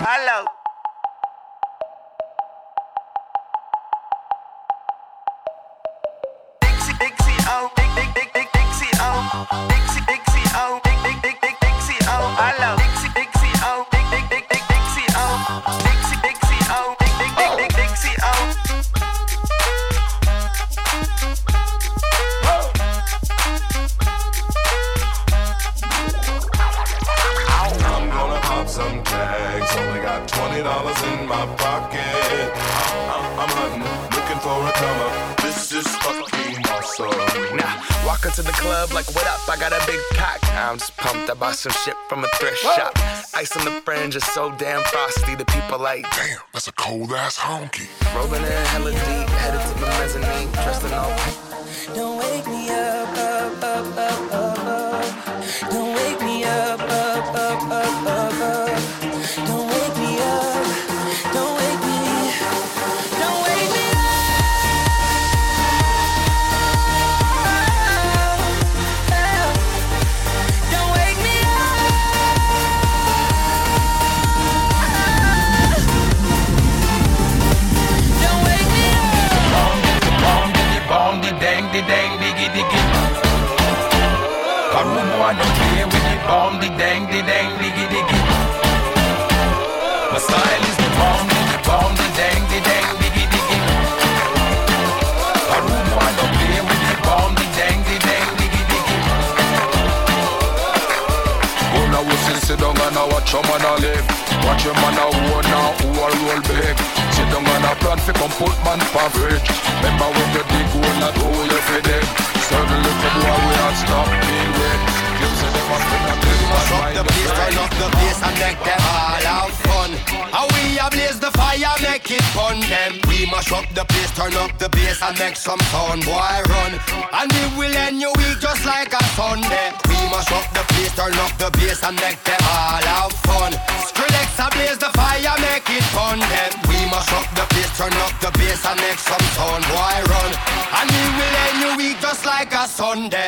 Hello. Dixie, Dixie, oh, Dixie, oh, Dixie, Dixie, oh, Dixie, oh, hello. Dixie, Dixie, oh, Dixie, oh, Dixie, Dixie, oh, Dixie, oh. I'm gonna pop some tags. Only got $20 in my pocket. I'm hunting, looking for a come up. This is fucking awesome. Nah, walk into the club like, what up? I got a big cock. I'm just pumped. I bought some shit from a thrift shop. Ice on the fringe is so damn frosty. The people like, Damn, that's a cold ass honky. rolling in hella deep, headed to the mezzanine, dressed in all. Don't wake me up, up, up, up, up, up. Don't wake me up, up, up, up, up, up. Don't wake me up, don't wake me, don't wake me up. Don't wake me up. Don't wake me up. Bong, the dang, diggy, diggy. I don't care with it. Bong, the dang, diggy, diggy. My style is the bong, the dang, diggy, diggy. I don't care with it. Bong, the dang, diggy, diggy. Go now, we sit down and I watch your man a live. Watch your man a own now, who a roll big. Sit down and a plan fi come put man for fridge. Remember when you dig hole that hole you fi dig. Certain little boy we are stop being red. You say them a spin a clip and Turn up the place, turn up the place and make them all have fun. How we a blaze the fire, make it fun them. We mash up the place, turn up the bass and make some sound, boy run. And we will end your week just like a Sunday. We mash up the place, turn up the bass and make them all have fun. Skrillex a blaze the fire, make it fun them. We mash up the place, turn up the bass and make some sound, boy run. And we will end your week just like a Sunday.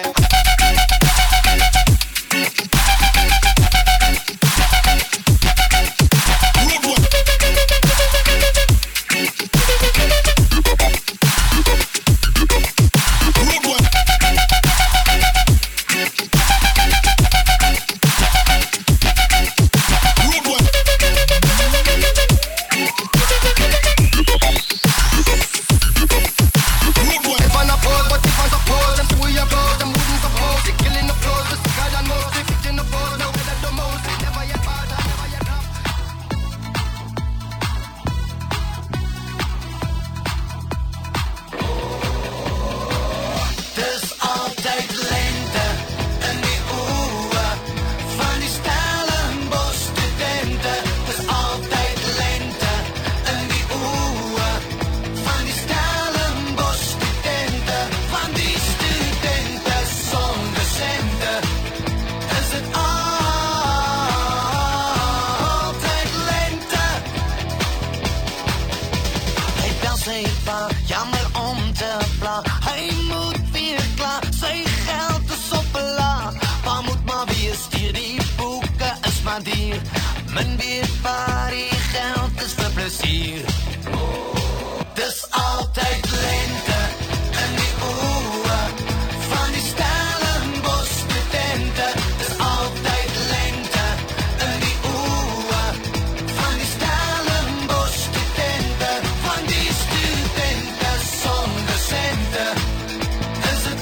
Mijn weervaring geld is voor plezier. Dus altijd lente en die oeën van die Stellenbosch-studenten. Dus altijd lente en die oeën van die Stellenbosch-studenten. Van die studenten zonder centen. Is het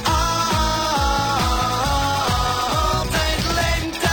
altijd lente.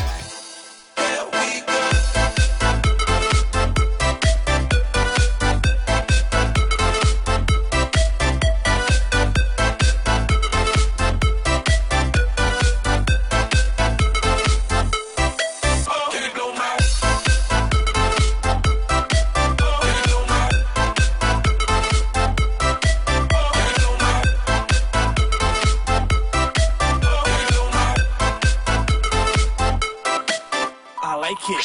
I like it.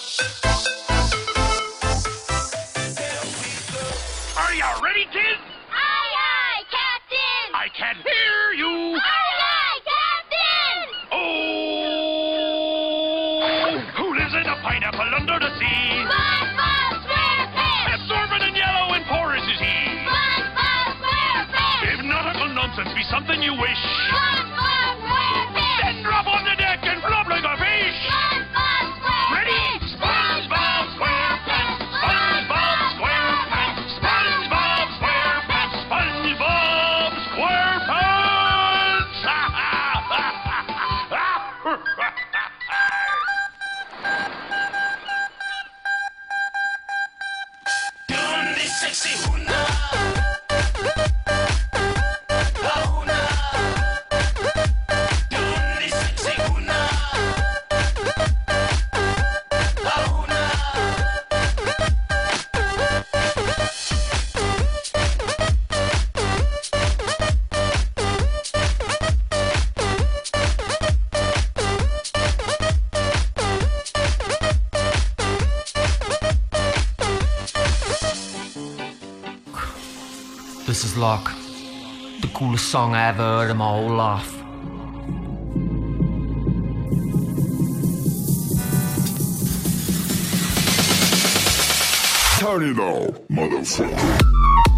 Are you ready, kids? can't hear you. Aye, Captain! Oh, who lives in a pineapple under the sea? SpongeBob SquarePants! Absorbent and yellow and porous is he. SpongeBob SquarePants! If nautical nonsense be something you wish, SpongeBob SquarePants! then drop on the deck and flop like a fish. SpongeBob SquarePants! Ready? SpongeBob SquarePants! SpongeBob SquarePants! SpongeBob SquarePants! SpongeBob SquarePants! Doing this sexy huna. Huna. Doing this sexy huna. Huna. This is like the coolest song I ever heard in my whole life. Turn it on, motherfucker.